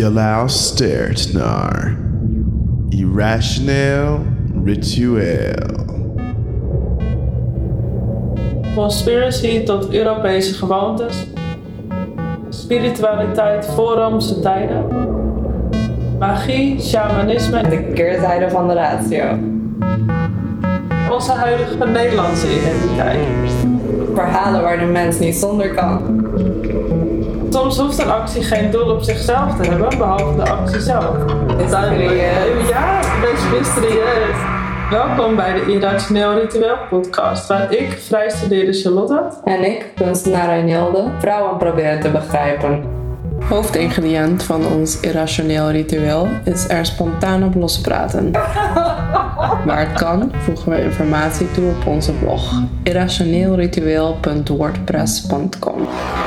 Je luistert naar Irrationeel Ritueel. Conspiracy tot Europese gewoontes. Spiritualiteit voor Romeinse tijden. Magie, shamanisme en De keerzijde van de ratio. onze huidige Nederlandse identiteit. Verhalen waar de mens niet zonder kan. Soms hoeft een actie geen doel op zichzelf te hebben, behalve de actie zelf. Mysterieus. Ja, best mysterieus. Welkom bij de Irrationeel Ritueel podcast, waar ik, vrijstudeerde Charlotte En ik, kunstenaar Reinilde, vrouwen proberen te begrijpen. Hoofdingrediënt van ons irrationeel ritueel is er spontaan op lospraten. Waar het kan, voegen we informatie toe op onze blog irrationeelritueel.wordpress.com.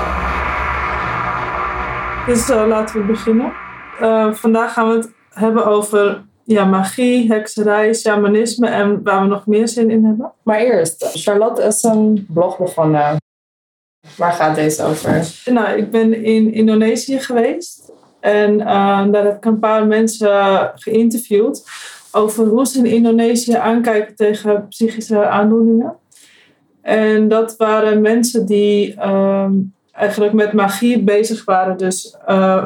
Dus laten we beginnen. Vandaag gaan we het hebben over magie, hekserij, shamanisme en waar we nog meer zin in hebben. Maar eerst, Charlotte is een blog begonnen. Waar gaat deze over? Nou, ik ben in Indonesië geweest en daar heb ik een paar mensen geïnterviewd over hoe ze in Indonesië aankijken tegen psychische aandoeningen. En dat waren mensen die eigenlijk met magie bezig waren. Dus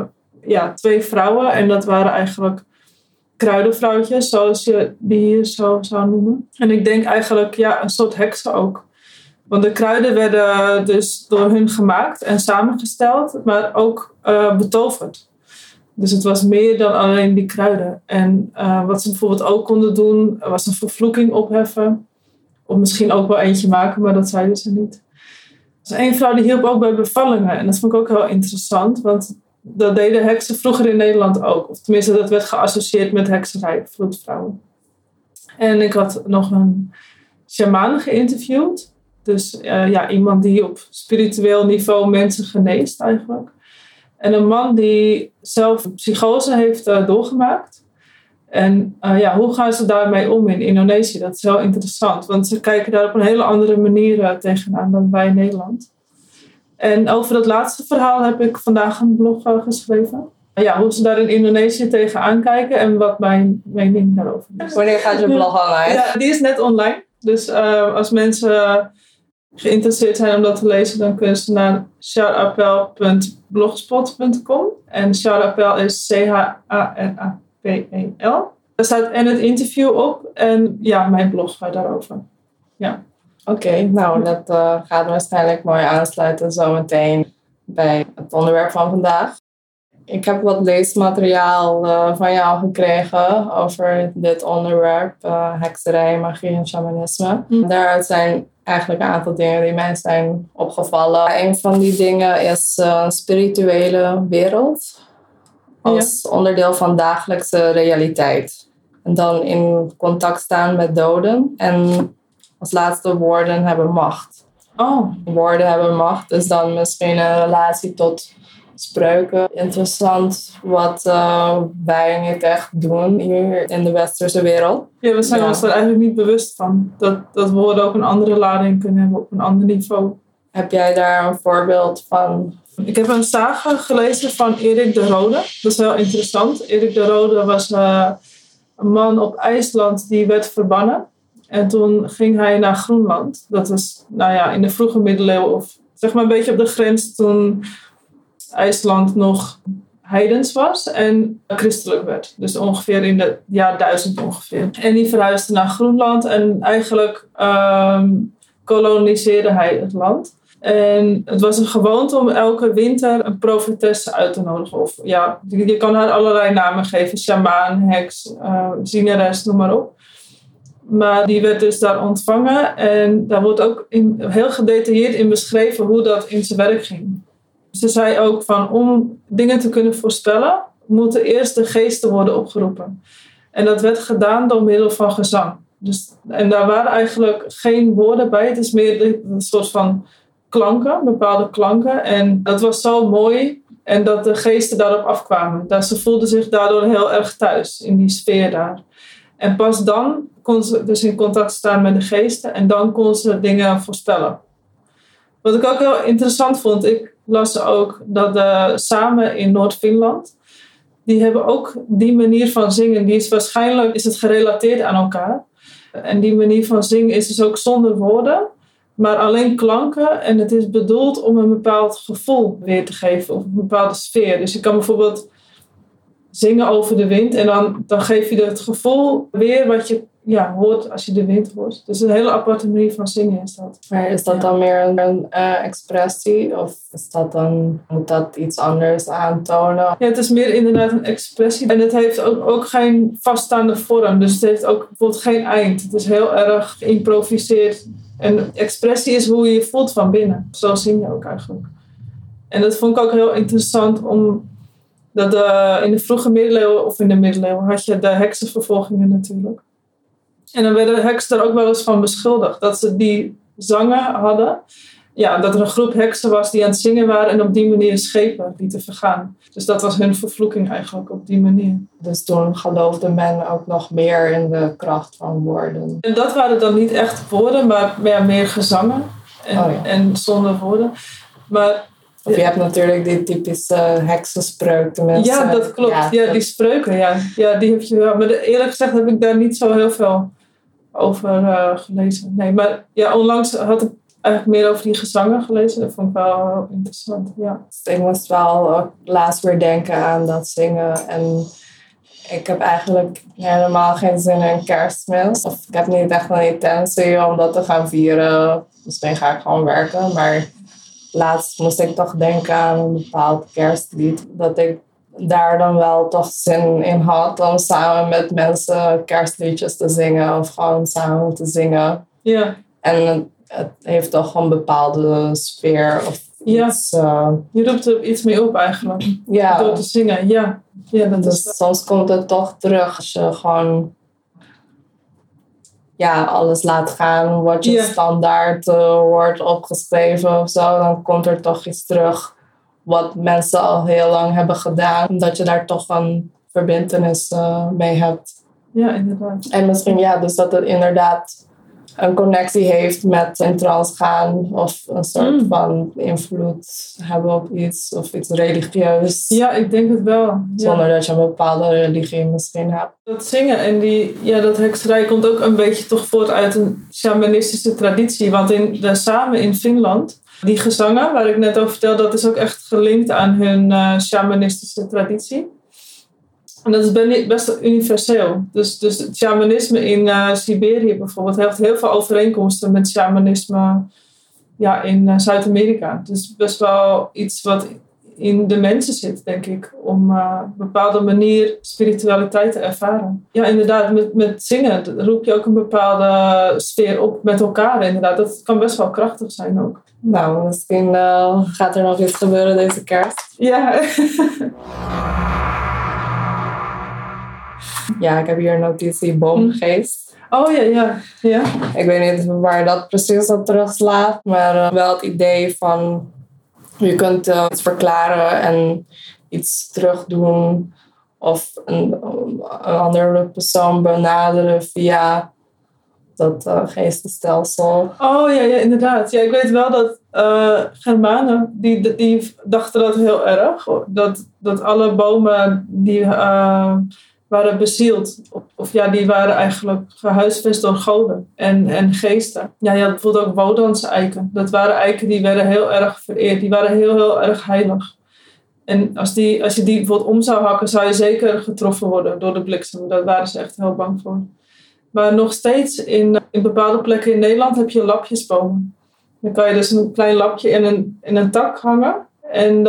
2 vrouwen en dat waren eigenlijk kruidenvrouwtjes, zoals je die hier zo zou noemen. En ik denk eigenlijk een soort heksen ook. Want de kruiden werden dus door hun gemaakt en samengesteld, maar ook betoverd. Dus het was meer dan alleen die kruiden. En wat ze bijvoorbeeld ook konden doen, was een vervloeking opheffen. Of misschien ook wel eentje maken, maar dat zeiden ze niet. Dus één vrouw die hielp ook bij bevallingen. En dat vond ik ook heel interessant, want dat deden heksen vroeger in Nederland ook. Of tenminste, dat werd geassocieerd met hekserij, vloedvrouwen. En ik had nog een shamaan geïnterviewd. Dus iemand die op spiritueel niveau mensen geneest eigenlijk. En een man die zelf psychose heeft doorgemaakt. En hoe gaan ze daarmee om in Indonesië? Dat is heel interessant. Want ze kijken daar op een hele andere manier tegenaan dan wij in Nederland. En over dat laatste verhaal heb ik vandaag een blog geschreven. Hoe ze daar in Indonesië tegenaan kijken en wat mijn mening daarover is. Wanneer gaat je blog online? Ja, die is net online. Dus als mensen geïnteresseerd zijn om dat te lezen, dan kunnen ze naar charapel.blogspot.com. En Charapel is CHARAPEL. Daar staat en het interview op en mijn blog daarover. Ja. Oké, nou dat gaat waarschijnlijk mooi aansluiten zometeen bij het onderwerp van vandaag. Ik heb wat leesmateriaal van jou gekregen over dit onderwerp, hekserij, magie en shamanisme. Daaruit zijn eigenlijk een aantal dingen die mij zijn opgevallen. Een van die dingen is spirituele wereld als onderdeel van dagelijkse realiteit. En dan in contact staan met doden. En als laatste, woorden hebben macht. Oh. Woorden hebben macht, dus dan misschien een relatie tot spreuken. Interessant wat wij niet echt doen hier in de westerse wereld. Ja, we zijn ons er eigenlijk niet bewust van. Dat woorden ook een andere lading kunnen hebben op een ander niveau. Heb jij daar een voorbeeld van? Ik heb een sage gelezen van Erik de Rode. Dat is heel interessant. Erik de Rode was een man op IJsland die werd verbannen. En toen ging hij naar Groenland. Dat was in de vroege middeleeuwen of zeg maar een beetje op de grens toen IJsland nog heidens was en christelijk werd. Dus ongeveer in het jaar 1000 ongeveer. En die verhuisde naar Groenland en eigenlijk koloniseerde hij het land. En het was een gewoonte om elke winter een profetesse uit te nodigen. Of je kan haar allerlei namen geven. Shamaan, heks, zieneres, noem maar op. Maar die werd dus daar ontvangen. En daar wordt ook heel gedetailleerd in beschreven hoe dat in zijn werk ging. Ze zei ook van om dingen te kunnen voorspellen, moeten eerst de geesten worden opgeroepen. En dat werd gedaan door middel van gezang. En daar waren eigenlijk geen woorden bij. Het is meer een soort van klanken, bepaalde klanken. En dat was zo mooi. En dat de geesten daarop afkwamen. Ze voelden zich daardoor heel erg thuis in die sfeer daar. En pas dan kon ze dus in contact staan met de geesten. En dan kon ze dingen voorspellen. Wat ik ook heel interessant vond. Ik las ook dat de Samen in Noord-Finland. die hebben ook die manier van zingen. Die is waarschijnlijk is het gerelateerd aan elkaar. En die manier van zingen is dus ook zonder woorden, maar alleen klanken. En het is bedoeld om een bepaald gevoel weer te geven of een bepaalde sfeer. Dus je kan bijvoorbeeld zingen over de wind en dan geef je het gevoel weer wat je hoort als je de wind hoort. Dus een hele aparte manier van zingen is dat. Maar is dat dan meer een expressie of moet dat iets anders aantonen? Ja, het is meer inderdaad een expressie. En het heeft ook geen vaststaande vorm. Dus het heeft ook bijvoorbeeld geen eind. Het is heel erg geïmproviseerd. En expressie is hoe je je voelt van binnen. Zo zing je ook eigenlijk. En dat vond ik ook heel interessant dat in de vroege middeleeuwen of in de middeleeuwen had je de heksenvervolgingen natuurlijk. En dan werden heksen er ook wel eens van beschuldigd. Dat ze die zangen hadden. Ja, dat er een groep heksen was die aan het zingen waren. En op die manier schepen lieten vergaan. Dus dat was hun vervloeking eigenlijk op die manier. Dus toen geloofde men ook nog meer in de kracht van woorden. En dat waren dan niet echt woorden. Maar meer gezangen. En zonder woorden. Maar of je hebt natuurlijk die typische heksenspreuk. Tenminste. Ja, dat klopt. Ja, die spreuken. Ja, die heb je wel. Maar eerlijk gezegd heb ik daar niet zo heel veel over gelezen. Nee, maar onlangs had ik eigenlijk meer over die gezangen gelezen. Dat vond ik wel interessant, ja. Dus ik moest wel laatst weer denken aan dat zingen. En ik heb eigenlijk helemaal geen zin in Kerstmis. Of ik heb niet echt een intentie om dat te gaan vieren. Misschien ga ik gewoon werken. Maar laatst moest ik toch denken aan een bepaald kerstlied. Dat ik daar dan wel toch zin in had om samen met mensen kerstliedjes te zingen. Of gewoon samen te zingen. Ja. En het heeft toch een bepaalde sfeer of iets. Je roept er iets mee op eigenlijk. Ja. Door te zingen, ja. Dat dus is soms komt het toch terug als je gewoon alles laat gaan. Wat je standaard wordt opgeschreven of zo. Dan komt er toch iets terug wat mensen al heel lang hebben gedaan. Omdat je daar toch een verbintenis mee hebt. Ja, inderdaad. En misschien dus dat het inderdaad een connectie heeft met in trance gaan of een soort van invloed hebben op iets of iets religieus. Ja, ik denk het wel. Ja. Zonder dat je een bepaalde religie misschien hebt. Dat zingen en dat hekserij komt ook een beetje toch voort uit een shamanistische traditie. Want in Samen in Finland, die gezangen waar ik net over vertelde, dat is ook echt gelinkt aan hun shamanistische traditie. En dat is best universeel. Dus het shamanisme in Siberië bijvoorbeeld heeft heel veel overeenkomsten met shamanisme in Zuid-Amerika. Dus best wel iets wat in de mensen zit, denk ik. Om op een bepaalde manier spiritualiteit te ervaren. Ja, inderdaad, met zingen roep je ook een bepaalde sfeer op met elkaar. Inderdaad, dat kan best wel krachtig zijn ook. Nou, misschien gaat er nog iets gebeuren deze kerst. Ja. Ja, ik heb hier een notitie, boomgeest. Oh ja. Ik weet niet waar dat precies op terugslaat, maar wel het idee van je kunt iets verklaren en iets terugdoen of een andere persoon benaderen via dat geestenstelsel. Oh ja, inderdaad. Ja, ik weet wel dat Germanen, die dachten dat heel erg. Dat alle bomen die waren bezield. Of die waren eigenlijk gehuisvest door goden en geesten. Ja, je had bijvoorbeeld ook Wodan's eiken. Dat waren eiken die werden heel erg vereerd. Die waren heel, heel erg heilig. En als je die bijvoorbeeld om zou hakken, zou je zeker getroffen worden door de bliksem. Daar waren ze echt heel bang voor. Maar nog steeds in bepaalde plekken in Nederland heb je lapjesbomen. Dan kan je dus een klein lapje in een tak hangen. En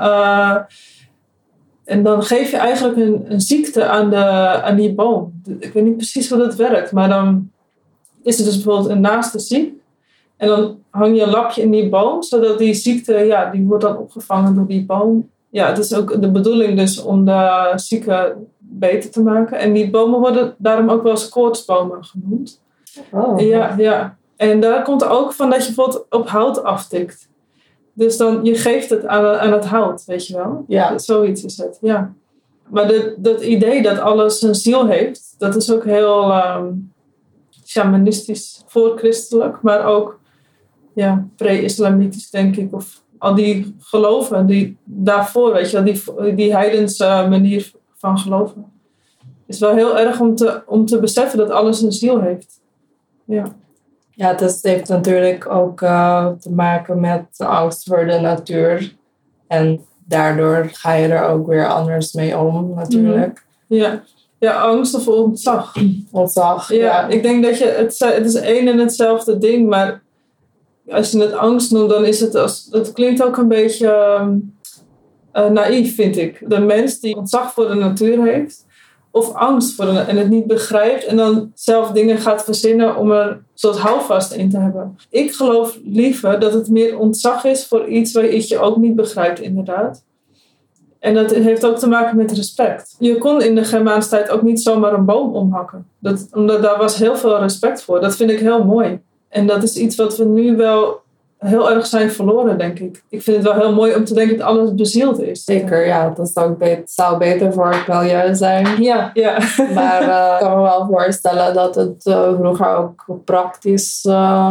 dan geef je eigenlijk een ziekte aan die boom. Ik weet niet precies hoe dat werkt. Maar dan is er dus bijvoorbeeld een naaste ziek. En dan hang je een lapje in die boom. Zodat die ziekte, die wordt dan opgevangen door die boom. Ja, het is ook de bedoeling dus om de zieke beter te maken. En die bomen worden daarom ook wel eens koortsbomen genoemd. Oh. Ja. En daar komt er ook van dat je bijvoorbeeld op hout aftikt. Dus dan, je geeft het aan het hout, weet je wel. Ja. Zoiets is het, ja. Maar dat idee dat alles een ziel heeft, dat is ook heel shamanistisch, voorchristelijk. Maar ook pre-islamitisch, denk ik. Of al die geloven die daarvoor, weet je wel, die heidense manier van geloven. Het is wel heel erg om te beseffen dat alles een ziel heeft. Ja. Ja, het heeft natuurlijk ook te maken met angst voor de natuur. En daardoor ga je er ook weer anders mee om, natuurlijk. Ja, angst of ontzag. Ontzag, Ja, ik denk dat het is één en hetzelfde ding, maar als je het angst noemt, dan is het klinkt ook een beetje naïef, vind ik. De mens die ontzag voor de natuur heeft, of angst voor en het niet begrijpt en dan zelf dingen gaat verzinnen om er soort houvast in te hebben. Ik geloof liever dat het meer ontzag is voor iets waar je ook niet begrijpt, inderdaad. En dat heeft ook te maken met respect. Je kon in de Germaanse tijd ook niet zomaar een boom omhakken. Omdat daar was heel veel respect voor. Dat vind ik heel mooi. En dat is iets wat we nu wel heel erg zijn verloren, denk ik. Ik vind het wel heel mooi om te denken dat alles bezield is. Zeker, ja. Dat zou beter voor het milieu zijn. Ja. Maar ik kan me wel voorstellen dat het vroeger ook praktisch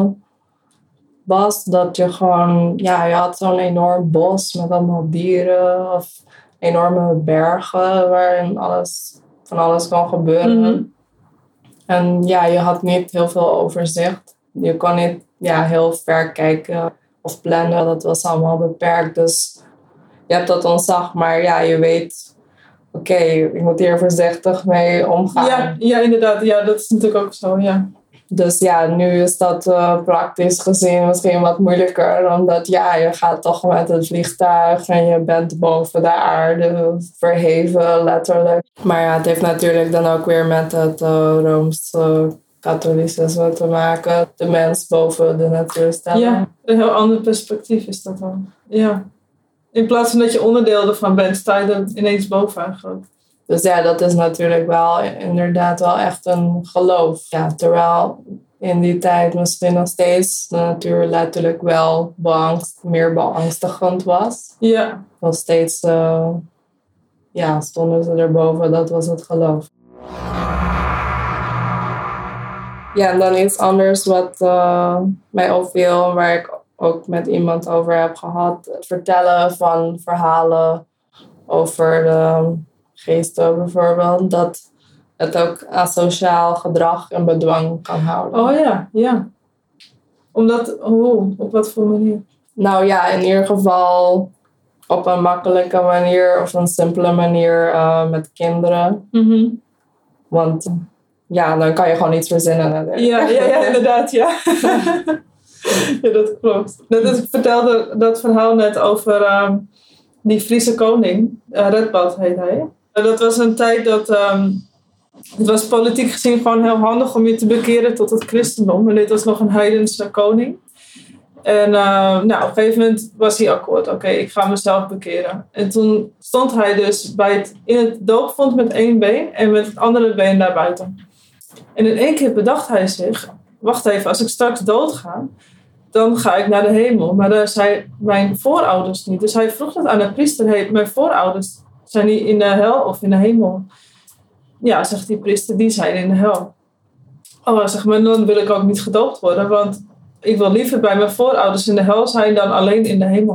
was. Dat je gewoon, je had zo'n enorm bos met allemaal dieren of enorme bergen waarin van alles kon gebeuren. Mm-hmm. En je had niet heel veel overzicht. Je kon niet heel ver kijken of plannen. Dat was allemaal beperkt. Dus je hebt dat ontzag, maar je weet, oké, ik moet hier voorzichtig mee omgaan. Ja, inderdaad. Ja, dat is natuurlijk ook zo, ja. Dus nu is dat praktisch gezien misschien wat moeilijker. Omdat je gaat toch met het vliegtuig en je bent boven de aarde verheven, letterlijk. Maar het heeft natuurlijk dan ook weer met het Rooms-katholicisme te maken. De mens boven de natuur stellen. Ja, een heel ander perspectief is dat dan. Ja. In plaats van dat je onderdeel ervan bent, sta je er ineens bovenaan groot. Dus dat is natuurlijk wel inderdaad wel echt een geloof. Ja, terwijl in die tijd misschien nog steeds de natuur letterlijk wel meer beangstigend was. Ja. Nog steeds stonden ze erboven, dat was het geloof. Ja, en dan iets anders wat mij opviel, waar ik ook met iemand over heb gehad. Het vertellen van verhalen over de geesten bijvoorbeeld, dat het ook asociaal gedrag en bedwang kan houden. Oh ja. Omdat, op wat voor manier? Nou in ieder geval op een makkelijke manier of een simpele manier met kinderen. Mm-hmm. Want dan kan je gewoon iets verzinnen. Ja, inderdaad, ja. Ja, dat klopt. Ik vertelde dat verhaal net over die Friese koning. Redbad heet hij. Dat was een tijd dat... het was politiek gezien gewoon heel handig om je te bekeren tot het christendom. En dit was nog een heidense koning. En op een gegeven moment was hij akkoord. Oké, ik ga mezelf bekeren. En toen stond hij dus in het doopvont met één been en met het andere been daarbuiten. En in één keer bedacht hij zich... Wacht even, als ik straks doodga, dan ga ik naar de hemel. Maar daar zijn mijn voorouders niet. Dus hij vroeg dat aan de priester. Hey, mijn voorouders, zijn die in de hel of in de hemel? Ja, zegt die priester, die zijn in de hel. Oh, zeg maar, dan wil ik ook niet gedoopt worden. Want ik wil liever bij mijn voorouders in de hel zijn dan alleen in de hemel.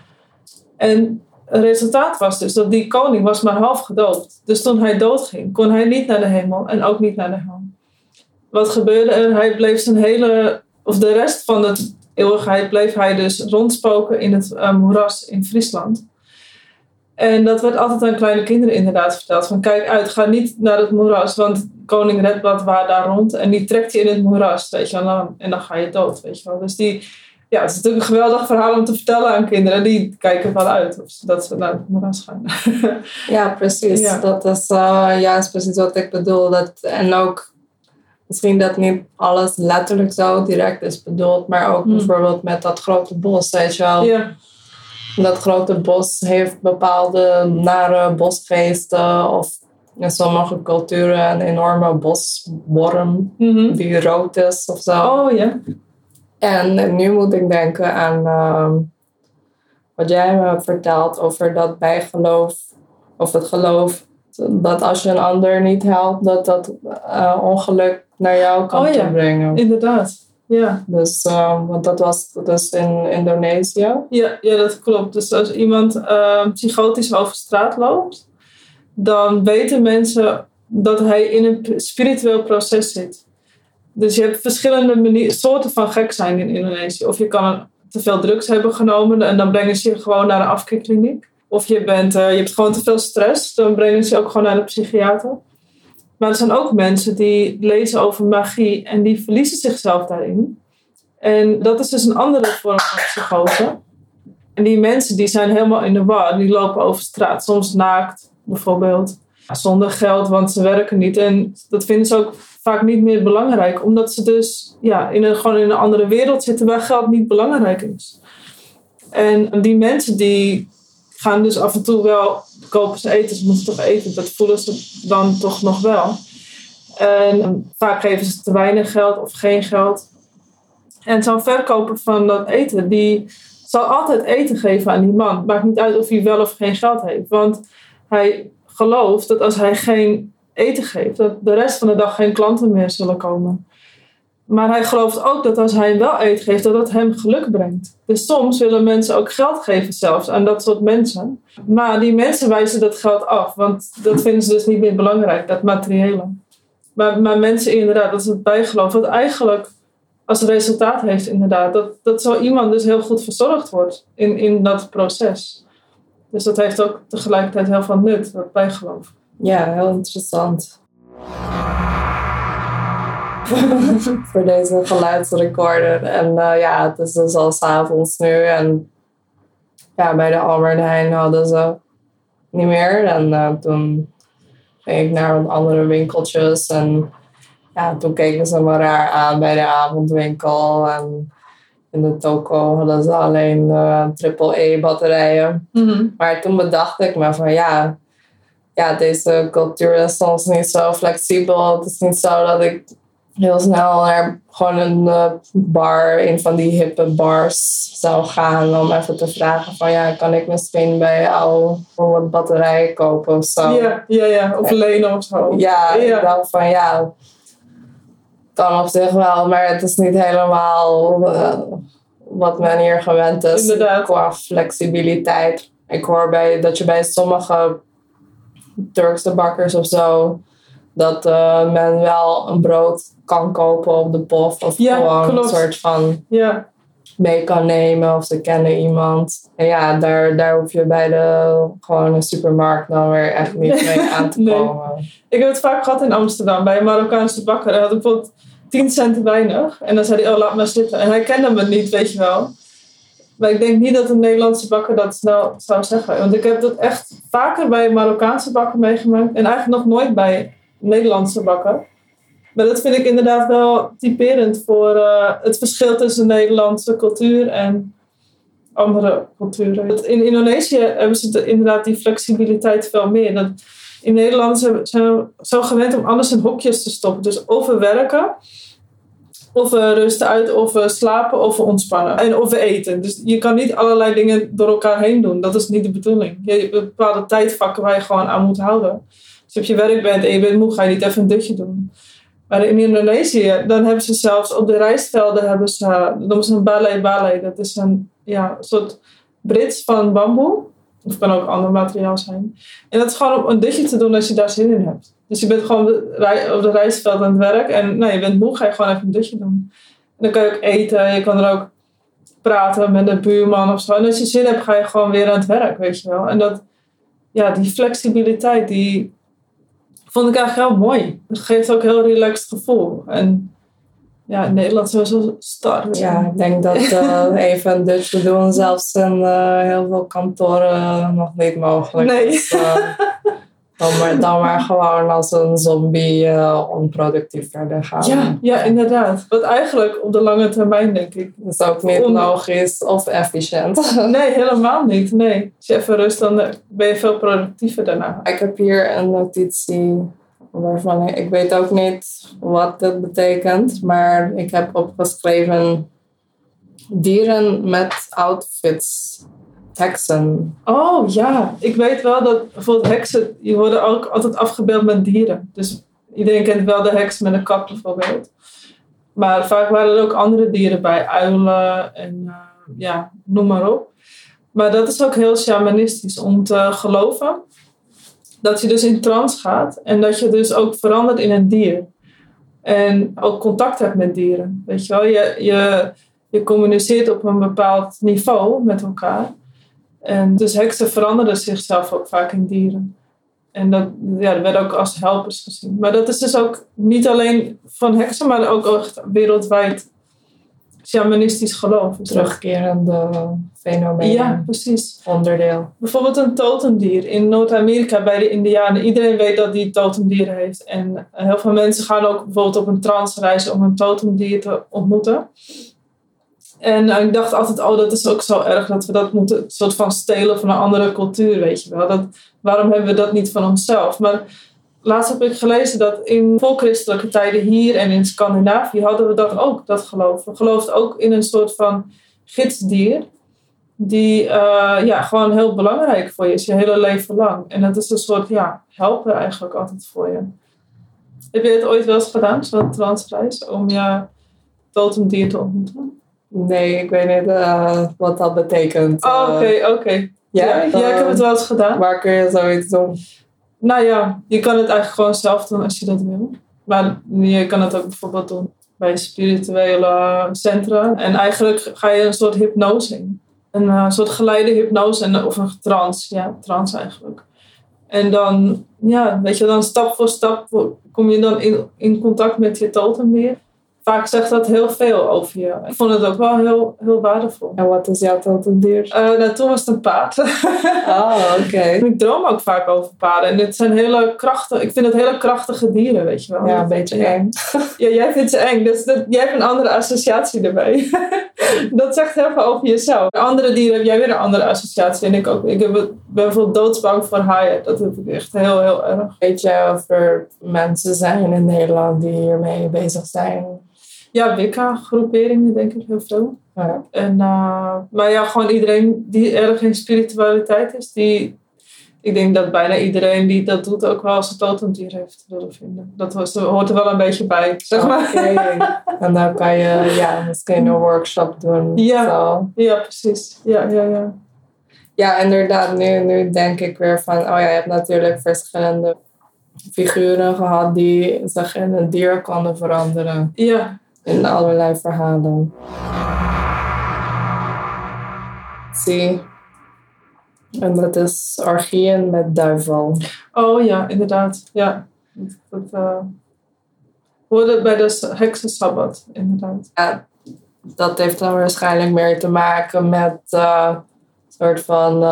En het resultaat was dus dat die koning was maar half gedoopt. Dus toen hij doodging, kon hij niet naar de hemel en ook niet naar de hel. Wat gebeurde er? Hij bleef de rest van de eeuwigheid bleef hij dus rondspoken in het moeras in Friesland. En dat werd altijd aan kleine kinderen inderdaad verteld. Van kijk uit, ga niet naar het moeras, want koning Redbad was daar rond en die trekt je in het moeras, weet je wel, en dan ga je dood, weet je wel. Dus het is natuurlijk een geweldig verhaal om te vertellen aan kinderen. Die kijken wel uit dat ze naar het moeras gaan. Ja, precies. Ja. Dat is precies wat ik bedoel. En ook misschien dat niet alles letterlijk zo direct is bedoeld, maar ook bijvoorbeeld met dat grote bos, weet je wel. Ja. Dat grote bos heeft bepaalde nare bosgeesten of in sommige culturen een enorme bosworm die rood is of zo. Oh ja. En nu moet ik denken aan wat jij me hebt verteld over dat bijgeloof of het geloof dat als je een ander niet helpt, dat ongeluk naar jou kan brengen. Inderdaad. Ja. Dus, want dat was dus in Indonesië. Ja, dat klopt. Dus als iemand psychotisch over straat loopt, dan weten mensen dat hij in een spiritueel proces zit. Dus je hebt verschillende soorten van gek zijn in Indonesië. Of je kan te veel drugs hebben genomen en dan brengen ze je gewoon naar een afkikkliniek. Of je hebt gewoon te veel stress, dan brengen ze je ook gewoon naar de psychiater. Maar er zijn ook mensen die lezen over magie en die verliezen zichzelf daarin. En dat is dus een andere vorm van psychose. En die mensen die zijn helemaal in de war, die lopen over straat. Soms naakt bijvoorbeeld, zonder geld, want ze werken niet. En dat vinden ze ook vaak niet meer belangrijk. Omdat ze dus gewoon in een andere wereld zitten waar geld niet belangrijk is. En die mensen die gaan dus af en toe wel kopen ze eten. Ze moeten toch eten. Dat voelen ze dan toch nog wel. En vaak geven ze te weinig geld of geen geld. En zo'n verkoper van dat eten, die zal altijd eten geven aan die man. Maakt niet uit of hij wel of geen geld heeft. Want hij gelooft dat als hij geen eten geeft, dat de rest van de dag geen klanten meer zullen komen. Maar hij gelooft ook dat als hij wel eten geeft, dat dat hem geluk brengt. Dus soms willen mensen ook geld geven zelfs aan dat soort mensen. Maar die mensen wijzen dat geld af, want dat vinden ze dus niet meer belangrijk, dat materiële. Maar mensen inderdaad, dat is het bijgeloof, wat eigenlijk als resultaat heeft inderdaad, dat zo iemand dus heel goed verzorgd wordt in dat proces. Dus dat heeft ook tegelijkertijd heel veel nut, dat bijgeloof. Ja, heel interessant. Voor deze geluidsrecorder. En het is dus al 's avonds nu. En bij de Albert Heijn hadden ze niet meer. En toen ging ik naar wat andere winkeltjes. En toen keken ze me raar aan bij de avondwinkel. En in de toko hadden ze alleen AAA batterijen. Mm-hmm. Maar toen bedacht ik me van deze cultuur is soms niet zo flexibel. Het is niet zo dat ik heel snel naar gewoon een van die hippe bars zou gaan om even te vragen van kan ik misschien bij jou wat batterijen kopen of zo. Ja, of lenen of zo. Ja, ik dacht van kan op zich wel, maar het is niet helemaal wat men hier gewend is. Inderdaad. Qua flexibiliteit. Ik hoor dat je bij sommige Turkse bakkers of zo, dat men wel een brood kan kopen op de pof of gewoon een soort van mee kan nemen of ze kennen iemand. En daar hoef je bij gewoon een supermarkt dan weer echt niet mee aan te komen. Ik heb het vaak gehad in Amsterdam bij een Marokkaanse bakker. Hij had bijvoorbeeld 10 cent te weinig en dan zei hij, laat maar zitten. En hij kende me niet, weet je wel. Maar ik denk niet dat een Nederlandse bakker dat snel zou zeggen. Want ik heb dat echt vaker bij een Marokkaanse bakker meegemaakt. En eigenlijk nog nooit bij een Nederlandse bakker. Maar dat vind ik inderdaad wel typerend voor het verschil tussen Nederlandse cultuur en andere culturen. In Indonesië hebben ze inderdaad die flexibiliteit veel meer. In Nederland zijn we zo gewend om alles in hokjes te stoppen. Dus of we werken, of we rusten uit, of we slapen, of we ontspannen. En of we eten. Dus je kan niet allerlei dingen door elkaar heen doen. Dat is niet de bedoeling. Je hebt bepaalde tijdvakken waar je gewoon aan moet houden. Dus als je op je werk bent en je bent moe, ga je niet even een dutje doen. Maar in Indonesië, dan hebben ze zelfs op de rijstvelden, dat noemen ze een balai. Dat is een soort brits van bamboe. Of kan ook ander materiaal zijn. En dat is gewoon om een dutje te doen als je daar zin in hebt. Dus je bent gewoon op de rijstveld aan het werk. En je bent moe, ga je gewoon even een dutje doen. En dan kan je ook eten. Je kan er ook praten met een buurman of zo. En als je zin hebt, ga je gewoon weer aan het werk, weet je wel. En die flexibiliteit, die vond ik eigenlijk heel mooi. Het geeft ook een heel relaxed gevoel. En in Nederland zijn we zo star. Ja, ik denk dat even een dutje doen zelfs in heel veel kantoren nog niet mogelijk is. Dan maar gewoon als een zombie onproductief verder gaan. Ja, inderdaad. Wat eigenlijk op de lange termijn, denk ik. Dat is ook niet logisch of efficiënt. Nee, helemaal niet. Nee. Als je even rust, dan ben je veel productiever daarna. Ik heb hier een notitie waarvan ik weet ook niet wat het betekent. Maar ik heb opgeschreven dieren met outfits. Heksen. Oh ja, ik weet wel dat bijvoorbeeld heksen, die worden ook altijd afgebeeld met dieren. Dus iedereen kent wel de heks met een kat bijvoorbeeld. Maar vaak waren er ook andere dieren bij, uilen en noem maar op. Maar dat is ook heel shamanistisch om te geloven dat je dus in trance gaat en dat je dus ook verandert in een dier. En ook contact hebt met dieren. Weet je wel, je communiceert op een bepaald niveau met elkaar. En dus heksen veranderden zichzelf ook vaak in dieren. En dat werd ook als helpers gezien. Maar dat is dus ook niet alleen van heksen, maar ook echt wereldwijd shamanistisch geloof. Terugkerende fenomeen. Ja, precies. Onderdeel. Bijvoorbeeld een totemdier in Noord-Amerika bij de Indianen. Iedereen weet dat die totemdieren heeft. En heel veel mensen gaan ook bijvoorbeeld op een transreis om een totemdier te ontmoeten. En ik dacht altijd, dat is ook zo erg dat we dat moeten soort van stelen van een andere cultuur, weet je wel. Waarom hebben we dat niet van onszelf? Maar laatst heb ik gelezen dat in voorchristelijke tijden hier en in Scandinavië hadden we dat ook, dat geloof. We geloofden ook in een soort van gidsdier die gewoon heel belangrijk voor je is, je hele leven lang. En dat is een soort helper eigenlijk altijd voor je. Heb je het ooit wel eens gedaan, zo'n transreis, om je totemdier te ontmoeten? Nee, ik weet niet wat dat betekent. Oké. Ja, ik heb het wel eens gedaan. Waar kun je zoiets doen? Nou ja, je kan het eigenlijk gewoon zelf doen als je dat wil. Maar je kan het ook bijvoorbeeld doen bij spirituele centra. En eigenlijk ga je een soort hypnose in. Een soort geleide hypnose of een trance. Ja, trance eigenlijk. En dan, dan stap voor stap kom je dan in contact met je totemdier. Vaak zegt dat heel veel over je. Ik vond het ook wel heel, heel waardevol. En wat is jouw totemdier? Toen was het een paard. Oké. Ik droom ook vaak over paarden. En het zijn ik vind het hele krachtige dieren, weet je wel. Ja, een beetje eng. Ja, jij vindt ze eng. Dus jij hebt een andere associatie erbij. Dat zegt heel veel over jezelf. De andere dieren heb jij weer een andere associatie. En ik ook. Ik ben bijvoorbeeld doodsbang voor haaien. Dat heb ik echt heel, heel erg. Weet je of er mensen zijn in Nederland die hiermee bezig zijn? Ja, Wicca-groeperingen denk ik heel veel. Ja. En, maar gewoon iedereen die erg in spiritualiteit is, ik denk dat bijna iedereen die dat doet ook wel zijn totemdier heeft willen vinden. Dat hoort er wel een beetje bij, zeg maar. Okay. En dan kan je misschien een workshop doen. Ja, ja precies. Ja. Ja, inderdaad. Nu denk ik weer van, je hebt natuurlijk verschillende figuren gehad die zich in een dier konden veranderen. Ja. In allerlei verhalen. Zie. En dat is orgieën met duivel. Oh ja, inderdaad. Ja. Dat hoorde bij de heksensabbat, inderdaad. Ja, dat heeft dan waarschijnlijk meer te maken met een soort van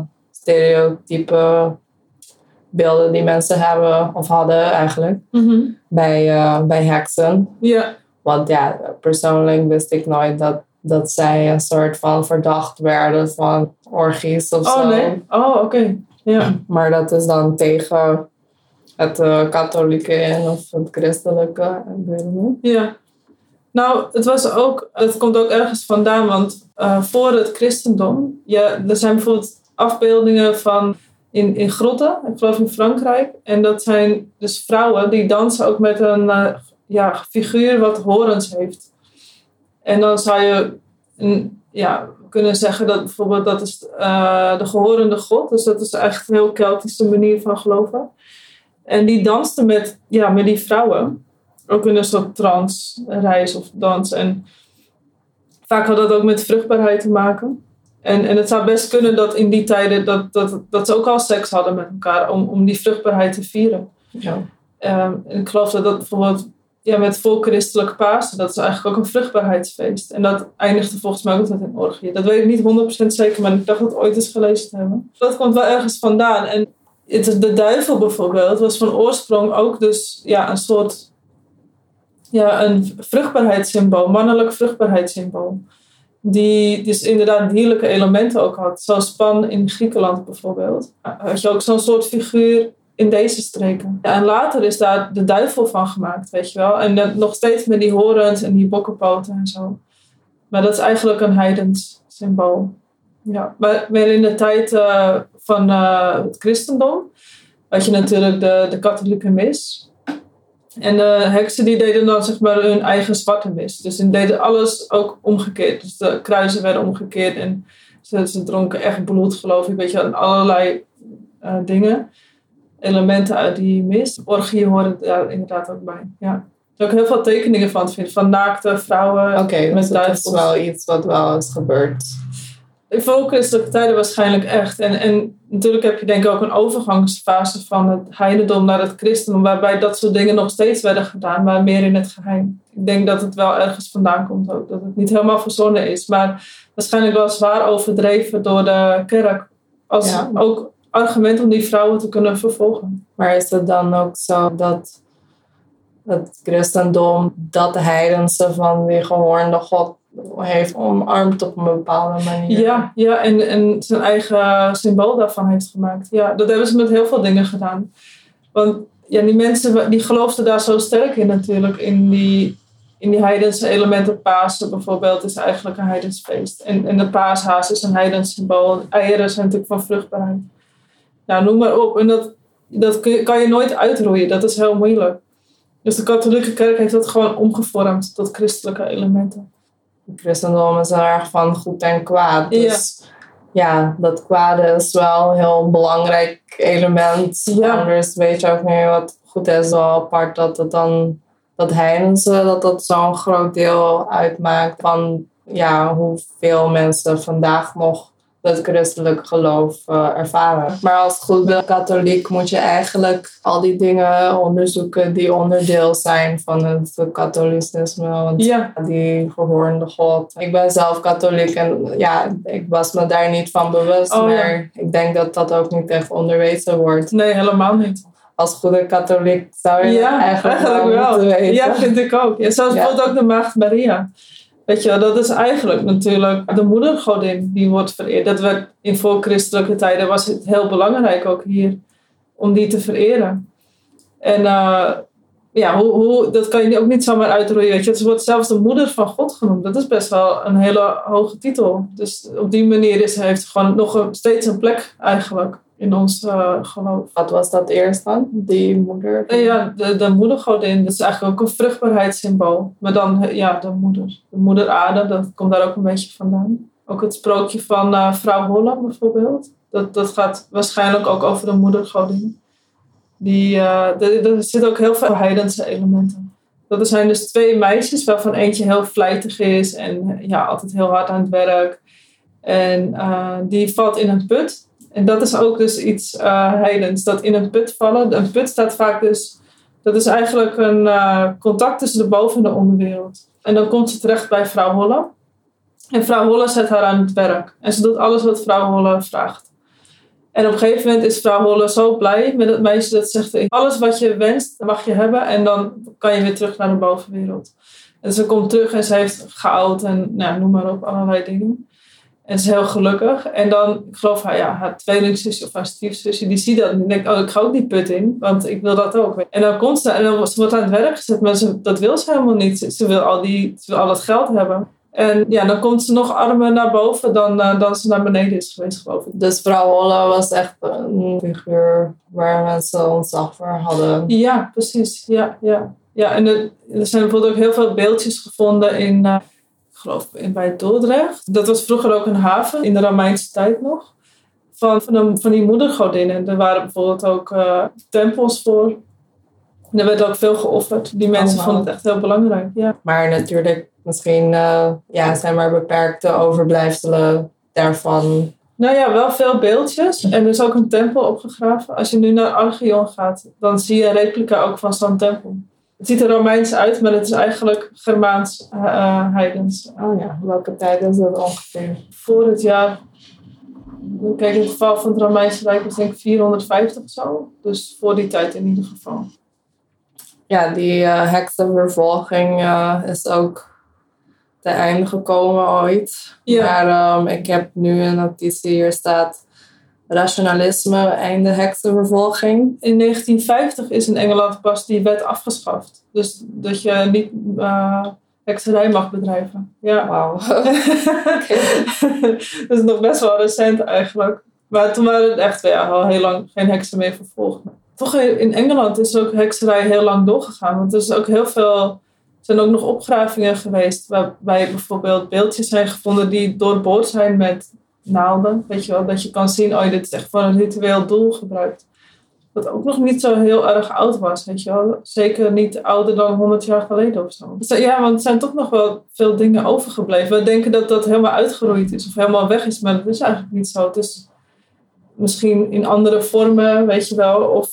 stereotype beelden die mensen hebben of hadden eigenlijk. Mm-hmm. Bij heksen. Ja. Want persoonlijk wist ik nooit dat zij een soort van verdacht werden van orgies of zo. Oh nee? Oh, oké. Ja. Maar dat is dan tegen het katholieke in of het christelijke. Ik weet het niet. Ja. Nou, het komt ook ergens vandaan, want voor het christendom, er zijn bijvoorbeeld afbeeldingen van in grotten, ik geloof in Frankrijk. En dat zijn dus vrouwen die dansen ook met een figuur wat horens heeft. En dan zou je kunnen zeggen dat bijvoorbeeld dat is de gehorende god. Dus dat is echt een heel Keltische manier van geloven. En die danste met die vrouwen. Ook in een soort transreis of dans. En vaak had dat ook met vruchtbaarheid te maken. En het zou best kunnen dat in die tijden dat ze ook al seks hadden met elkaar om die vruchtbaarheid te vieren. Ja. En ik geloof dat bijvoorbeeld met voorchristelijke Pasen, dat is eigenlijk ook een vruchtbaarheidsfeest. En dat eindigde volgens mij ook altijd in orgie. Dat weet ik niet 100% zeker, maar ik dacht dat ooit eens gelezen te hebben. Dat komt wel ergens vandaan. En de duivel bijvoorbeeld was van oorsprong ook dus een soort een vruchtbaarheidssymbool, mannelijk vruchtbaarheidssymbool. Die dus inderdaad dierlijke elementen ook had. Zoals Pan in Griekenland bijvoorbeeld. Had je ook zo'n soort figuur in deze streken. Ja, en later is daar de duivel van gemaakt, weet je wel. En nog steeds met die horens en die bokkenpoten en zo. Maar dat is eigenlijk een heidens symbool. Ja. Maar in de tijd van het christendom had je natuurlijk de katholieke mis. En de heksen die deden dan zeg maar hun eigen zwarte mis. Dus die deden alles ook omgekeerd. Dus de kruisen werden omgekeerd en ze dronken echt bloed, geloof ik. Weet je, allerlei dingen. elementen uit die mis. Orgieën horen daar inderdaad ook bij. Ja. Er zijn ook heel veel tekeningen van te vinden. Van naakte vrouwen Oké, dus met dat is duivels. wel iets wat wel is gebeurd. In voorchristelijke tijden waarschijnlijk echt. En natuurlijk heb je denk ik ook een overgangsfase van het heidendom naar het christendom. Waarbij dat soort dingen nog steeds werden gedaan. Maar meer in het geheim. Ik denk dat het wel ergens vandaan komt ook. Dat het niet helemaal verzonnen is. Maar waarschijnlijk wel zwaar overdreven door de kerk. Als ook argument om die vrouwen te kunnen vervolgen. Maar is het dan ook zo dat het christendom dat heidense van die gehoorde God heeft omarmd op een bepaalde manier? Ja, en zijn eigen symbool daarvan heeft gemaakt. Ja, dat hebben ze met heel veel dingen gedaan. Want ja, die mensen die geloofden daar zo sterk in natuurlijk. In die heidense elementen. Pasen bijvoorbeeld is eigenlijk een heidens feest. En de paashaas is een heidens symbool. Eieren zijn natuurlijk van vruchtbaarheid. Nou, noem maar op. En dat kan je nooit uitroeien. Dat is heel moeilijk. Dus de katholieke kerk heeft dat gewoon omgevormd tot christelijke elementen. Het christendom is heel erg van goed en kwaad. Dus ja, dat kwade is wel een heel belangrijk element. Ja. Anders weet je ook niet wat goed is. Wel apart dat het dan dat heidense, dat zo'n groot deel uitmaakt van hoeveel mensen vandaag nog het christelijk geloof ervaren. Maar als goede katholiek moet je eigenlijk al die dingen onderzoeken die onderdeel zijn van het katholicisme. Want die gehoorde God. Ik ben zelf katholiek en ik was me daar niet van bewust. Maar ik denk dat dat ook niet echt onderwezen wordt. Nee, helemaal niet. Als goede katholiek zou je dat eigenlijk wel moeten weten. Ja, vind ik ook. Ja, zoals bijvoorbeeld ook de Maagd Maria. Weet je, dat is eigenlijk natuurlijk de moedergodin die wordt vereerd. Dat werd in voorchristelijke tijden was het heel belangrijk ook hier om die te vereren. En dat kan je ook niet zomaar uitroeien. Weet je. Ze wordt zelfs de moeder van God genoemd. Dat is best wel een hele hoge titel. Dus op die manier heeft ze gewoon nog steeds een plek eigenlijk in ons geloof. Wat was dat eerst dan? Die moeder? De moedergodin. Dat is eigenlijk ook een vruchtbaarheidssymbool. Maar dan, de moeder. De moeder aarde, dat komt daar ook een beetje vandaan. Ook het sprookje van vrouw Holle bijvoorbeeld. Dat gaat waarschijnlijk ook over de moedergodin. Er zitten ook heel veel heidense elementen. Dat zijn dus 2 meisjes, waarvan eentje heel vlijtig is en altijd heel hard aan het werk. En die valt in een put. En dat is ook dus iets heidens, dat in een put vallen. Een put staat vaak dus, dat is eigenlijk een contact tussen de boven- en de onderwereld. En dan komt ze terecht bij vrouw Holle. En vrouw Holle zet haar aan het werk. En ze doet alles wat vrouw Holle vraagt. En op een gegeven moment is vrouw Holle zo blij met het meisje dat zegt: alles wat je wenst, mag je hebben. En dan kan je weer terug naar de bovenwereld. En ze komt terug en ze heeft goud en noem maar op, allerlei dingen. En ze is heel gelukkig. En dan, ik geloof haar tweelingzusje of haar stiefzusje, die ziet dat. En die denkt, ik ga ook die put in, want ik wil dat ook. En dan komt ze en dan wordt aan het werk gezet. Maar dat wil ze helemaal niet. Ze wil al dat geld hebben. En dan komt ze nog armer naar boven dan ze naar beneden is geweest, geloof ik. Dus vrouw Holle was echt een figuur waar mensen ontzag voor hadden. Ja, precies. Ja, en er zijn bijvoorbeeld ook heel veel beeldjes gevonden in... ik geloof bij Dordrecht. Dat was vroeger ook een haven, in de Romeinse tijd nog. Van die moedergodinnen. Er waren bijvoorbeeld ook tempels voor. En er werd ook veel geofferd. Die mensen vonden het echt heel belangrijk. Ja. Maar natuurlijk, misschien zijn maar beperkte overblijfselen daarvan. Nou ja, wel veel beeldjes. En er is ook een tempel opgegraven. Als je nu naar Archeon gaat, dan zie je een replica ook van zo'n tempel. Het ziet er Romeins uit, maar het is eigenlijk Germaans heidens. Oh ja, welke tijd is dat ongeveer? Voor het jaar... Kijk, in het geval van het Romeinse Rijk was denk ik 450 of zo. Dus voor die tijd in ieder geval. Ja, die heksenvervolging is ook ten einde gekomen ooit. Ja. Maar ik heb nu een notitie, hier staat... Rationalisme, einde heksenvervolging. In 1950 is in Engeland pas die wet afgeschaft. Dus dat je niet hekserij mag bedrijven. Ja. Wauw. Dat is nog best wel recent eigenlijk. Maar toen waren het echt al heel lang geen heksen meer vervolgd. Toch in Engeland is ook hekserij heel lang doorgegaan. Want er is ook er zijn ook nog opgravingen geweest waarbij bijvoorbeeld beeldjes zijn gevonden die doorboord zijn met naalden. Weet je wel, dat je kan zien, dit is echt voor een ritueel doel gebruikt. Wat ook nog niet zo heel erg oud was, weet je wel. Zeker niet ouder dan 100 jaar geleden of zo. Dus ja, want er zijn toch nog wel veel dingen overgebleven. We denken dat dat helemaal uitgeroeid is of helemaal weg is, maar dat is eigenlijk niet zo. Het is misschien in andere vormen, weet je wel. Of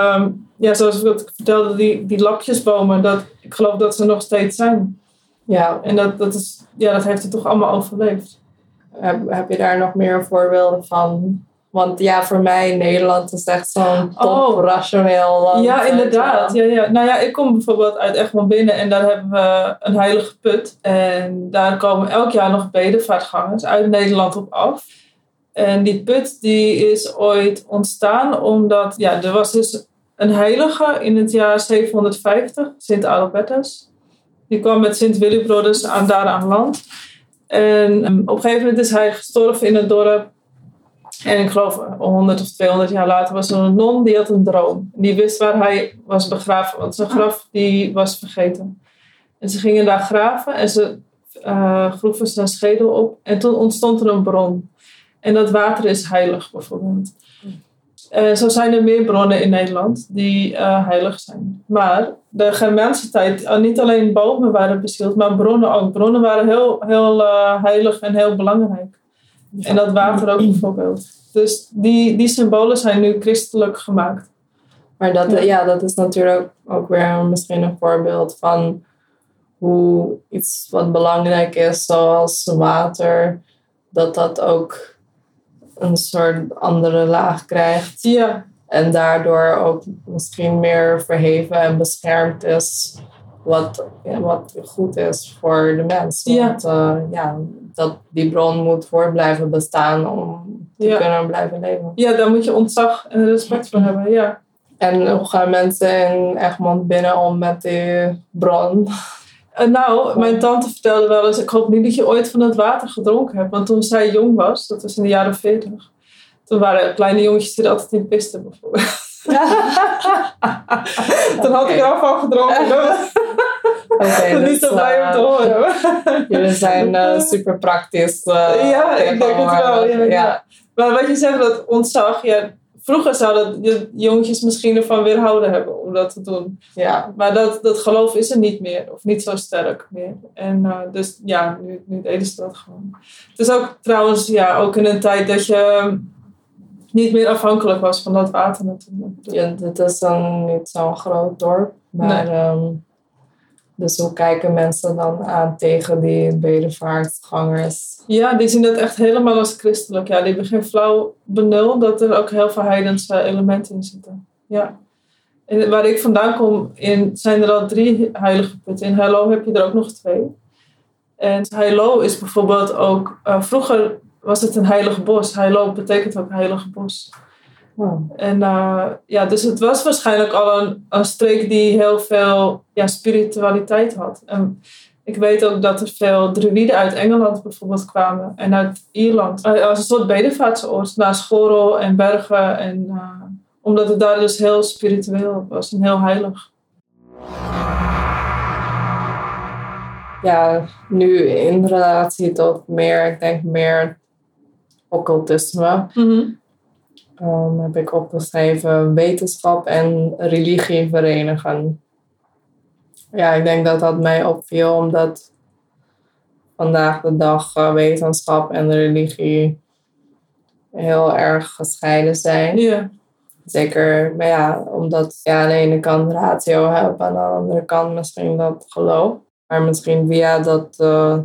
zoals ik vertelde, die lapjesbomen, ik geloof dat ze nog steeds zijn. Ja. En dat heeft het toch allemaal overleefd. Heb je daar nog meer voorbeelden van? Want ja, voor mij Nederland is echt zo'n top rationeel land. Ja, inderdaad. Ja. Nou ja, ik kom bijvoorbeeld uit Egmond Binnen en daar hebben we een heilige put. En daar komen elk jaar nog bedevaartgangers uit Nederland op af. En die put die is ooit ontstaan omdat er was dus een heilige in het jaar 750, Sint Adalbertus. Die kwam met Sint Willibrordus daar aan land. En op een gegeven moment is hij gestorven in het dorp. En ik geloof 100 of 200 jaar later was er een non die had een droom. Die wist waar hij was begraven, want zijn graf die was vergeten. En ze gingen daar graven en ze groeven zijn schedel op. En toen ontstond er een bron. En dat water is heilig bijvoorbeeld. Zo zijn er meer bronnen in Nederland die heilig zijn. Maar de Germaanse tijd, niet alleen bomen waren bezield, maar bronnen ook. Bronnen waren heel heilig en heel belangrijk. En dat water ook bijvoorbeeld. Dus die symbolen zijn nu christelijk gemaakt. Maar dat is natuurlijk ook weer misschien een voorbeeld van hoe iets wat belangrijk is, zoals water, dat ook een soort andere laag krijgt. Ja. En daardoor ook misschien meer verheven en beschermd is wat goed is voor de mens. Ja. Want dat die bron moet voort blijven bestaan om te kunnen blijven leven. Ja, daar moet je ontzag en respect voor hebben, ja. En hoe gaan mensen in Egmond Binnen om met die bron? Mijn tante vertelde wel eens, ik hoop niet dat je ooit van het water gedronken hebt. Want toen zij jong was, dat was in de jaren 40. Toen waren kleine jongetjes die er altijd in pisten bijvoorbeeld. Toen had ik er al van gedronken. Okay, niet zo blij om te horen. Jullie zijn super praktisch. Ja, ik denk het wel. Ja. Maar wat je zegt, dat ontzag. Ja, vroeger zouden de jongetjes misschien ervan weerhouden hebben om dat te doen. Ja. Maar dat geloof is er niet meer. Of niet zo sterk meer. En dus ja, nu deden ze dat gewoon. Het is ook trouwens ook in een tijd dat je niet meer afhankelijk was van dat water natuurlijk. Ja, het is dan niet zo'n groot dorp. Maar nee. Dus hoe kijken mensen dan aan tegen die bedevaartgangers? Ja, die zien dat echt helemaal als christelijk. Ja, die hebben geen flauw benul dat er ook heel veel heidense elementen in zitten. Ja. En waar ik vandaan kom, zijn er al 3 heilige putten. In Heilo heb je er ook nog 2. En Heilo is bijvoorbeeld ook... vroeger was het een heilig bos. Heilo betekent ook heilig bos. Wow. En dus het was waarschijnlijk al een streek die heel veel spiritualiteit had. En ik weet ook dat er veel druïden uit Engeland bijvoorbeeld kwamen. En uit Ierland. Als een soort bedevaartsoord naar Schorel en Bergen. En, omdat het daar dus heel spiritueel was en heel heilig. Ja, nu in relatie tot meer occultisme. Mm-hmm. Heb ik opgeschreven wetenschap en religie verenigen. Ja, ik denk dat dat mij opviel omdat vandaag de dag wetenschap en religie heel erg gescheiden zijn. Yeah. Zeker, maar omdat je aan de ene kant ratio hebt en aan de andere kant misschien dat geloof. Maar misschien via dat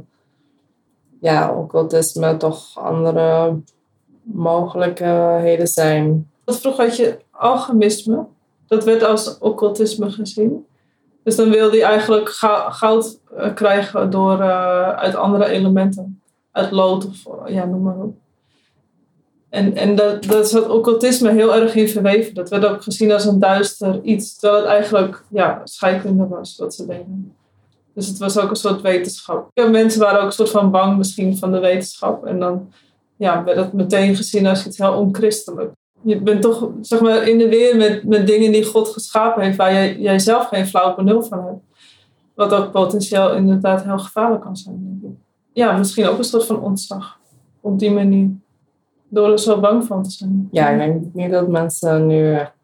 occultisme toch andere mogelijkheden zijn. Vroeger had je alchemisme. Dat werd als occultisme gezien. Dus dan wilde je eigenlijk goud krijgen door uit andere elementen. Uit lood of noem maar op. En dat zat occultisme heel erg in verweven. Dat werd ook gezien als een duister iets. Terwijl het eigenlijk scheikunde was wat ze deden. Dus het was ook een soort wetenschap. Mensen waren ook een soort van bang misschien van de wetenschap. En dan werd het meteen gezien als iets heel onchristelijk. Je bent toch in de weer met dingen die God geschapen heeft, waar jij zelf geen flauw benul van hebt. Wat ook potentieel inderdaad heel gevaarlijk kan zijn, denk ik. Ja, misschien ook een soort van ontzag. Op die manier. Door er zo bang van te zijn. Ja, ik denk niet dat mensen nu echt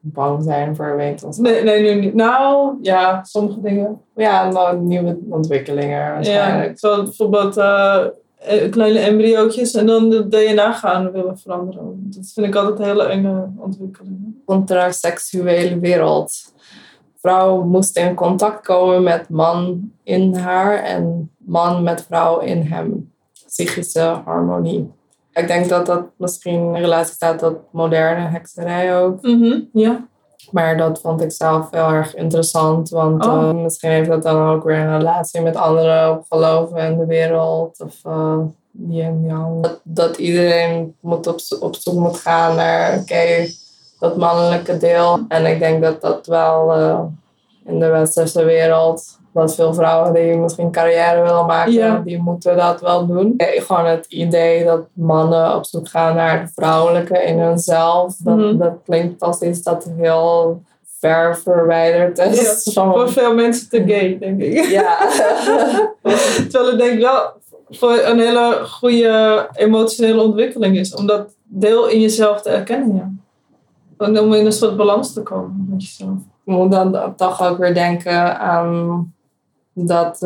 bang zijn voor wetenschap. Nee, nu niet. Nou, ja, sommige dingen. Ja, nou, nieuwe ontwikkelingen waarschijnlijk. Ja, zo bijvoorbeeld kleine embryootjes en dan de DNA gaan willen veranderen. Dat vind ik altijd een hele enge ontwikkeling. Contraseksuele wereld. Vrouw moest in contact komen met man in haar en man met vrouw in hem. Psychische harmonie. Ik denk dat dat misschien in relatie staat tot moderne hekserij ook. Ja. Maar dat vond ik zelf heel erg interessant. Want misschien heeft dat dan ook weer een relatie met anderen op geloven in de wereld. Of yin en yang. Dat iedereen op zoek moet gaan naar dat mannelijke deel. En ik denk dat dat wel in de westerse wereld... Dat veel vrouwen die misschien carrière willen maken, die moeten dat wel doen. Gewoon het idee dat mannen op zoek gaan naar het vrouwelijke in hunzelf. Dat klinkt als iets dat heel ver verwijderd is. Ja, voor veel mensen te gay, denk ik. Ja. Terwijl ik denk wel voor een hele goede emotionele ontwikkeling is. Om dat deel in jezelf te erkennen. Ja. Om in een soort balans te komen met jezelf. Ik moet dan toch ook weer denken aan... dat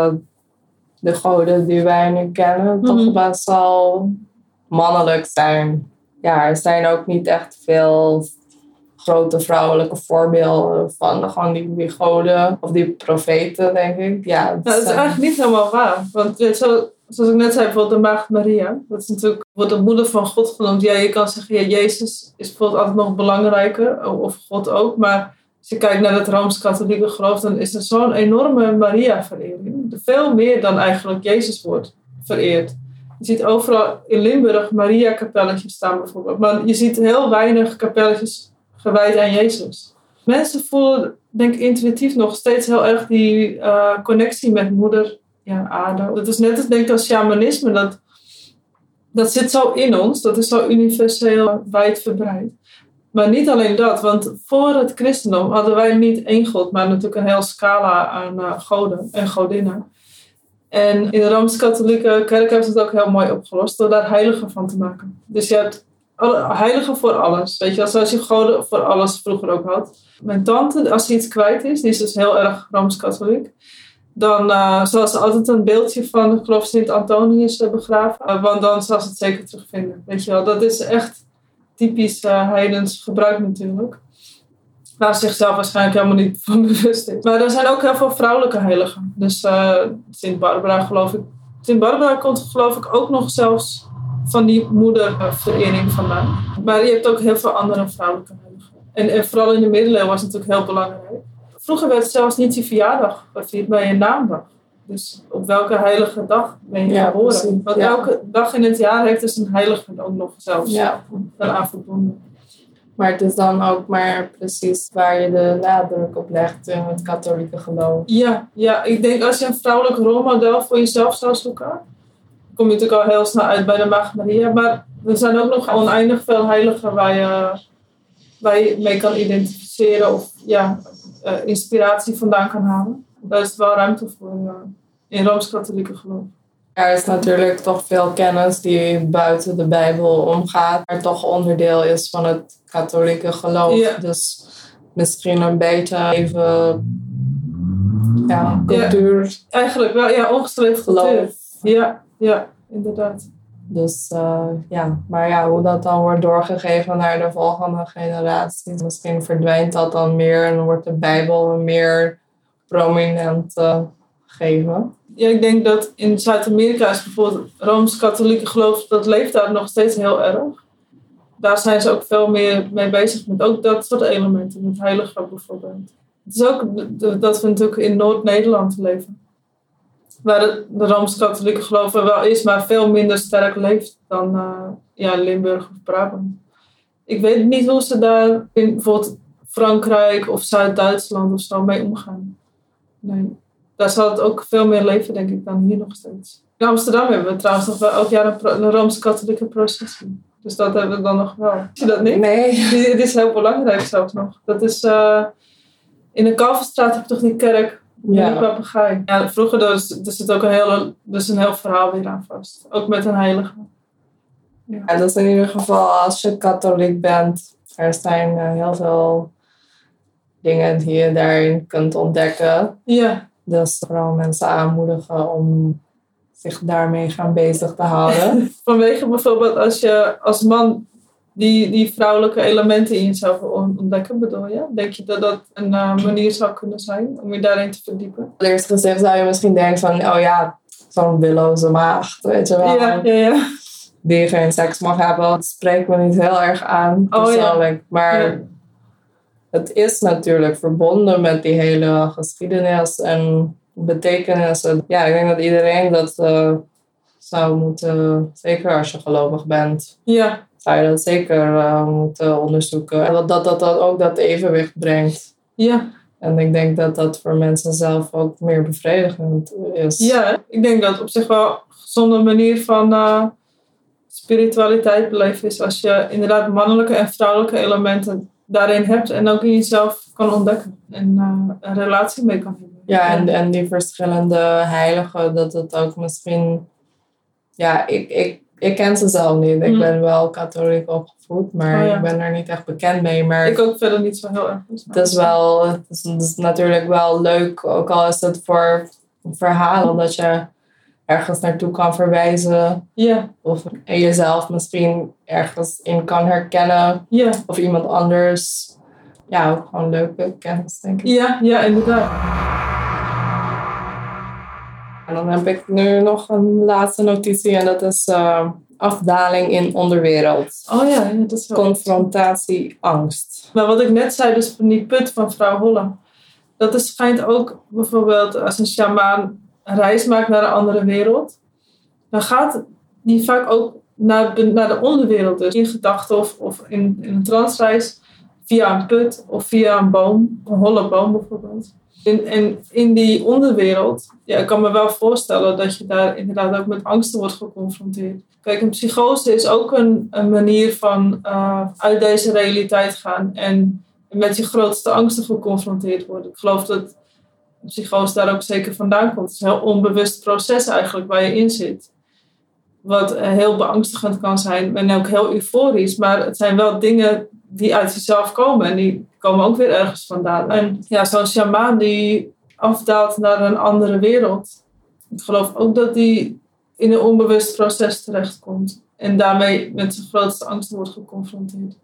de goden die wij nu kennen toch best wel mannelijk zijn. Ja, er zijn ook niet echt veel grote vrouwelijke voorbeelden van gewoon die goden of die profeten, denk ik. Ja, dat is eigenlijk niet helemaal waar. Want zoals ik net zei, bijvoorbeeld de maagd Maria. Dat is natuurlijk, wordt de moeder van God genoemd. Ja, je kan zeggen, ja, Jezus is bijvoorbeeld altijd nog belangrijker. Of God ook, maar... Als je kijkt naar het Rooms-Katholieke geloof, dan is er zo'n enorme Maria-verering. Veel meer dan eigenlijk Jezus wordt vereerd. Je ziet overal in Limburg Maria-kapelletjes staan bijvoorbeeld. Maar je ziet heel weinig kapelletjes gewijd aan Jezus. Mensen voelen, denk ik, intuïtief nog steeds heel erg die connectie met moeder aarde. Dat is net als, denk ik, als shamanisme. Dat zit zo in ons. Dat is zo universeel wijdverbreid. Maar niet alleen dat, want voor het christendom hadden wij niet één god, maar natuurlijk een heel scala aan goden en godinnen. En in de Rooms-Katholieke kerk hebben ze het ook heel mooi opgelost door daar heiligen van te maken. Dus je hebt heiligen voor alles, weet je, zoals je goden voor alles vroeger ook had. Mijn tante, als ze iets kwijt is, die is dus heel erg Rooms-Katholiek, dan zal ze altijd een beeldje van, ik geloof, Sint-Antonius begraven, want dan zal ze het zeker terugvinden. Weet je wel, dat is echt... typisch heidens gebruik natuurlijk. Waar ze zichzelf waarschijnlijk helemaal niet van bewust is. Maar er zijn ook heel veel vrouwelijke heiligen. Dus Sint Barbara geloof ik. Sint Barbara komt geloof ik ook nog zelfs van die moederverering vandaan. Maar je hebt ook heel veel andere vrouwelijke heiligen. En vooral in de middeleeuwen was het natuurlijk heel belangrijk. Vroeger werd zelfs niet je verjaardag gevierd, maar je naamdag. Dus op welke heilige dag ben je geboren? Precies. Want elke dag in het jaar heeft dus een heilige ook nog zelfs eraan verbonden. Maar het is dan ook maar precies waar je de nadruk op legt in het katholieke geloof. Ja, ik denk als je een vrouwelijk rolmodel voor jezelf zou zoeken, kom je natuurlijk al heel snel uit bij de Maagd Maria. Maar er zijn ook nog oneindig veel heiligen waar je mee kan identificeren of inspiratie vandaan kan halen. Daar is wel ruimte voor in Rooms-Katholieke geloof. Er is natuurlijk toch veel kennis die buiten de Bijbel omgaat, maar toch onderdeel is van het katholieke geloof. Ja. Dus misschien een beetje even cultuur. Ja, eigenlijk wel, ongestreefd cultuur. Ja, inderdaad. Dus maar hoe dat dan wordt doorgegeven naar de volgende generaties. Misschien verdwijnt dat dan meer en wordt de Bijbel meer prominent gegeven. Ja, ik denk dat in Zuid-Amerika is bijvoorbeeld Rooms-Katholieke geloof, dat leeft daar nog steeds heel erg. Daar zijn ze ook veel meer mee bezig met ook dat soort elementen, met heiligen bijvoorbeeld. Het is ook dat we natuurlijk in Noord-Nederland leven. Waar de Rooms-Katholieke geloof er wel is, maar veel minder sterk leeft dan Limburg of Brabant. Ik weet niet hoe ze daar in bijvoorbeeld Frankrijk of Zuid-Duitsland of zo mee omgaan. Nee. Daar zal het ook veel meer leven, denk ik, dan hier nog steeds. In Amsterdam hebben we trouwens nog wel elk jaar een Rooms-Katholieke processie. Dus dat hebben we dan nog wel. Zie je dat niet? Nee. Het is heel belangrijk zelfs nog. Dat is in de Kalverstraat heb je toch die kerk met die papegaai. Ja, vroeger er zit ook een heel verhaal weer aan vast. Ook met een heilige. Ja, dus in ieder geval als je katholiek bent Er zijn heel veel dingen die je daarin kunt ontdekken. Ja. Dus vooral mensen aanmoedigen om zich daarmee gaan bezig te houden. Vanwege bijvoorbeeld als je als man die vrouwelijke elementen in jezelf wil ontdekken, bedoel je? Denk je dat dat een manier zou kunnen zijn om je daarin te verdiepen? Eerst gezegd zou je misschien denken van, oh ja, zo'n willoze maagd, weet je wel. Ja. Die geen seks mag hebben. Dat spreekt me niet heel erg aan, persoonlijk. Ja. Maar het is natuurlijk verbonden met die hele geschiedenis en betekenissen. Ja, ik denk dat iedereen dat zou moeten, zeker als je gelovig bent. Ja. Zou je dat zeker moeten onderzoeken. En dat ook dat evenwicht brengt. Ja. En ik denk dat dat voor mensen zelf ook meer bevredigend is. Ja, ik denk dat het op zich wel een gezonde manier van spiritualiteit beleven is. Als je inderdaad mannelijke en vrouwelijke elementen daarin hebt en ook in jezelf kan ontdekken. En een relatie mee kan hebben. Ja, en die verschillende heiligen, dat het ook misschien... Ja, ik ken ze zelf niet. Ik ben wel katholiek opgevoed, maar ik ben er niet echt bekend mee. Maar ik ook verder niet zo heel erg. Het is natuurlijk wel leuk, ook al is het voor verhalen, dat je ergens naartoe kan verwijzen. Ja. Of jezelf misschien ergens in kan herkennen. Ja. Of iemand anders. Ja, ook gewoon leuke kennis, denk ik. Ja, inderdaad. En dan heb ik nu nog een laatste notitie en dat is afdaling in onderwereld. Oh ja, dat is wel confrontatie, angst. Maar wat ik net zei, dus van die put van vrouw Holle. Dat schijnt ook bijvoorbeeld als een sjamaan een reis maakt naar een andere wereld. Dan gaat die vaak ook naar de onderwereld. Dus in gedachten of in een transreis via een put of via een boom. Een holle boom bijvoorbeeld. En in die onderwereld, ja, ik kan me wel voorstellen dat je daar inderdaad ook met angsten wordt geconfronteerd. Kijk, een psychose is ook een manier van uit deze realiteit gaan en met je grootste angsten geconfronteerd worden. Ik geloof dat psychose daar ook zeker vandaan komt. Het is een heel onbewust proces eigenlijk waar je in zit. Wat heel beangstigend kan zijn en ook heel euforisch, maar het zijn wel dingen die uit jezelf komen en die komen ook weer ergens vandaan. En ja, zo'n sjamaan die afdaalt naar een andere wereld. Ik geloof ook dat die in een onbewust proces terechtkomt. En daarmee met zijn grootste angsten wordt geconfronteerd.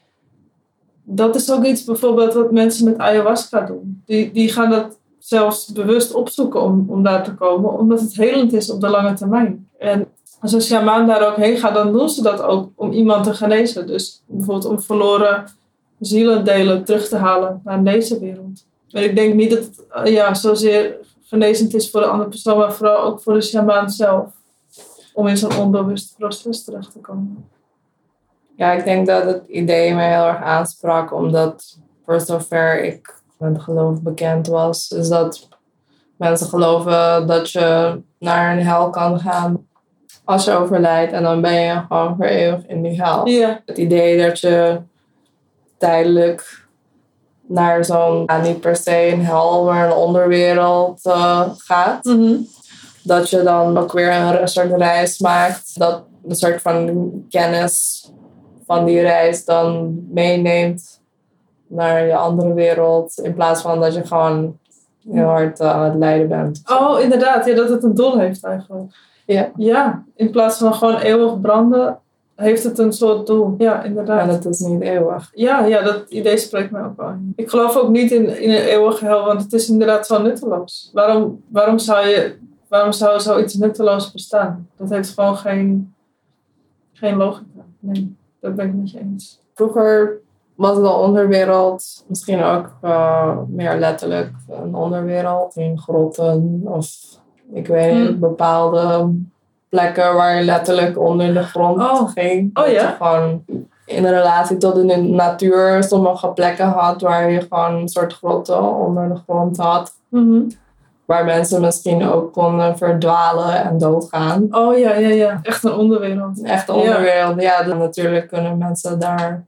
Dat is ook iets bijvoorbeeld wat mensen met ayahuasca doen. Die gaan dat zelfs bewust opzoeken om daar te komen. Omdat het helend is op de lange termijn. En als een sjamaan daar ook heen gaat, dan doen ze dat ook om iemand te genezen. Dus bijvoorbeeld om verloren zielendelen terug te halen naar deze wereld. Maar ik denk niet dat het zozeer genezend is voor de andere persoon, maar vooral ook voor de sjamaan zelf. Om in zo'n onbewust proces terecht te komen. Ja, ik denk dat het idee me heel erg aansprak, omdat voor zover ik met geloof bekend was, is dat mensen geloven dat je naar een hel kan gaan als je overlijdt en dan ben je gewoon voor eeuwig in die hel. Ja. Het idee dat je tijdelijk naar zo'n, niet per se een hel, maar een onderwereld gaat. Mm-hmm. Dat je dan ook weer een soort reis maakt. Dat een soort van kennis van die reis dan meeneemt naar je andere wereld. In plaats van dat je gewoon heel hard aan het lijden bent. Oh, inderdaad. Ja, dat het een doel heeft eigenlijk. Ja. Ja, in plaats van gewoon eeuwig branden, heeft het een soort doel. Ja, inderdaad. En het is niet eeuwig. Ja, dat idee spreekt mij ook wel aan. Ik geloof ook niet in een eeuwige hel, want het is inderdaad zo nutteloos. Waarom zou zoiets nutteloos bestaan? Dat heeft gewoon geen logica. Nee, dat ben ik met je eens. Vroeger was de onderwereld misschien ook meer letterlijk een onderwereld. In grotten of ik weet niet, bepaalde plekken waar je letterlijk onder de grond ging. Oh ja? Gewoon in relatie tot in de natuur sommige plekken had waar je gewoon een soort grotten onder de grond had. Mm-hmm. Waar mensen misschien ook konden verdwalen en doodgaan. Oh ja. Echt een onderwereld. Echt een onderwereld. Ja, dan natuurlijk kunnen mensen daar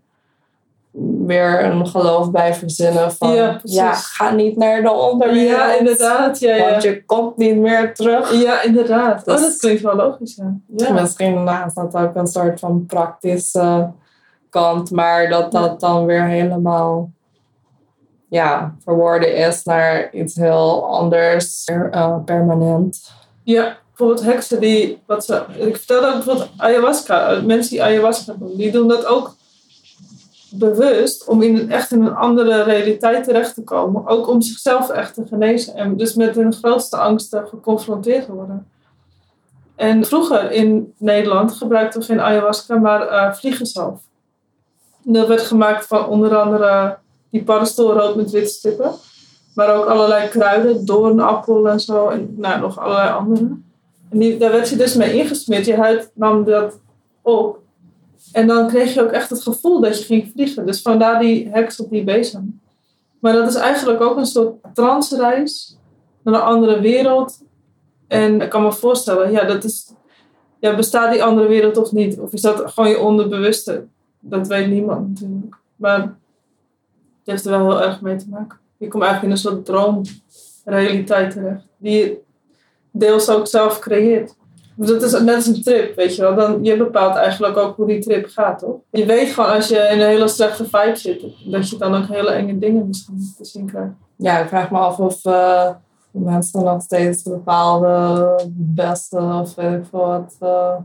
weer een geloof bij verzinnen van ga niet naar de onderwereld. Ja, inderdaad. Want je komt niet meer terug. Ja, inderdaad. Dus, dat klinkt wel logisch, ja. Misschien is dat ook een soort van praktische kant, maar dat dan weer helemaal verworden is naar iets heel anders, permanent. Ja, bijvoorbeeld heksen ik vertelde ook bijvoorbeeld ayahuasca, mensen die ayahuasca doen, die doen dat ook bewust om echt in een andere realiteit terecht te komen. Ook om zichzelf echt te genezen en dus met hun grootste angsten geconfronteerd te worden. En vroeger in Nederland gebruikten we geen ayahuasca, maar vliegenzalf. En dat werd gemaakt van onder andere die paddenstoelrood met witte stippen. Maar ook allerlei kruiden, doornappel en zo. En nog allerlei andere. En daar werd je dus mee ingesmeerd. Je huid nam dat op. En dan kreeg je ook echt het gevoel dat je ging vliegen. Dus vandaar die heks op die bezem. Maar dat is eigenlijk ook een soort transreis naar een andere wereld. En ik kan me voorstellen, bestaat die andere wereld of niet? Of is dat gewoon je onderbewuste? Dat weet niemand natuurlijk. Maar het heeft er wel heel erg mee te maken. Je komt eigenlijk in een soort droomrealiteit terecht. Die je deels ook zelf creëert. Dus dat is net als een trip, weet je wel. Je bepaalt eigenlijk ook hoe die trip gaat, toch? Je weet gewoon als je in een hele slechte vibe zit, dat je dan ook hele enge dingen misschien te zien krijgt. Ja, ik vraag me af of mensen nog steeds bepaalde beste of weet ik veel wat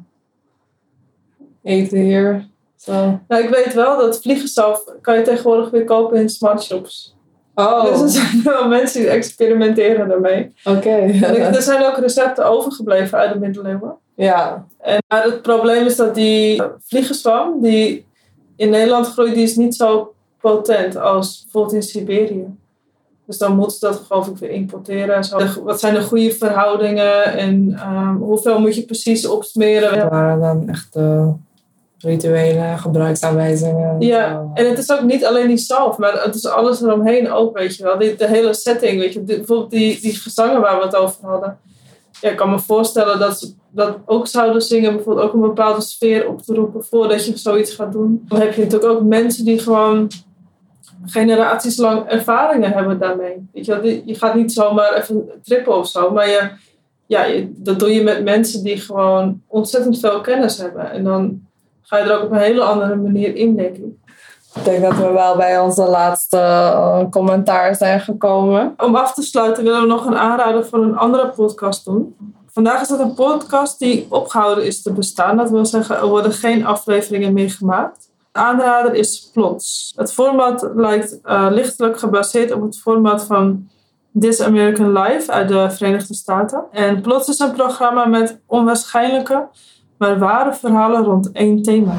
eten hier. Zo. Nou, ik weet wel dat vliegenzalf kan je tegenwoordig weer kopen in smartshops. Oh. Dus er zijn wel mensen die experimenteren daarmee. Oké. Er zijn ook recepten overgebleven uit de middeleeuwen. Ja. Maar het probleem is dat die vliegenzwam die in Nederland groeit, die is niet zo potent als bijvoorbeeld in Siberië. Dus dan moeten ze dat geloof ik weer importeren. En zo. Wat zijn de goede verhoudingen en hoeveel moet je precies opsmeren? Dat waren dan echt rituele gebruiksaanwijzingen. Ja, en het is ook niet alleen die zalf, maar het is alles eromheen ook, weet je wel. De hele setting, weet je. Bijvoorbeeld die gezangen waar we het over hadden. Ja, ik kan me voorstellen dat ze dat ook zouden zingen, bijvoorbeeld ook een bepaalde sfeer op te roepen voordat je zoiets gaat doen. Dan heb je natuurlijk ook mensen die gewoon generaties lang ervaringen hebben daarmee. Weet je wel, je gaat niet zomaar even trippen of zo, maar dat doe je met mensen die gewoon ontzettend veel kennis hebben. En dan ga je er ook op een hele andere manier in, denk ik. Ik denk dat we wel bij onze laatste commentaar zijn gekomen. Om af te sluiten willen we nog een aanrader voor een andere podcast doen. Vandaag is dat een podcast die opgehouden is te bestaan. Dat wil zeggen, er worden geen afleveringen meer gemaakt. De aanrader is Plots. Het format lijkt lichtelijk gebaseerd op het format van This American Life uit de Verenigde Staten. En Plots is een programma met onwaarschijnlijke, maar ware verhalen rond één thema.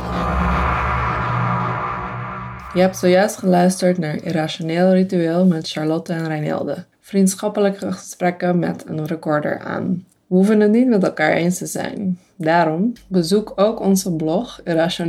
Je hebt zojuist geluisterd naar Irrationeel Ritueel met Charlotte en Reinelde. Vriendschappelijke gesprekken met een recorder aan. We hoeven het niet met elkaar eens te zijn. Daarom bezoek ook onze blog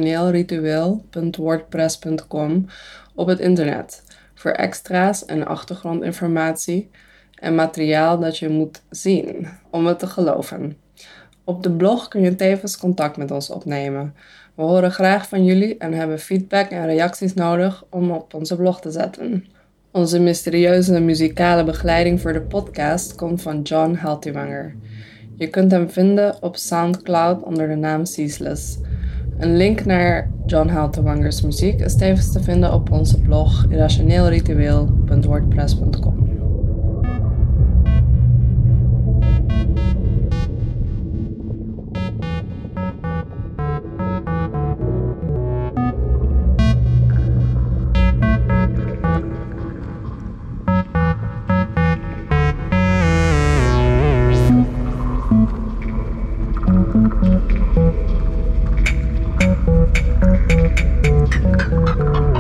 irrationeelritueel.wordpress.com op het internet voor extra's en achtergrondinformatie en materiaal dat je moet zien om het te geloven. Op de blog kun je tevens contact met ons opnemen. We horen graag van jullie en hebben feedback en reacties nodig om op onze blog te zetten. Onze mysterieuze muzikale begeleiding voor de podcast komt van John Haltiwanger. Je kunt hem vinden op Soundcloud onder de naam Ceaseless. Een link naar John Haltiwangers muziek is tevens te vinden op onze blog irrationeelritueel.wordpress.com. Thank you.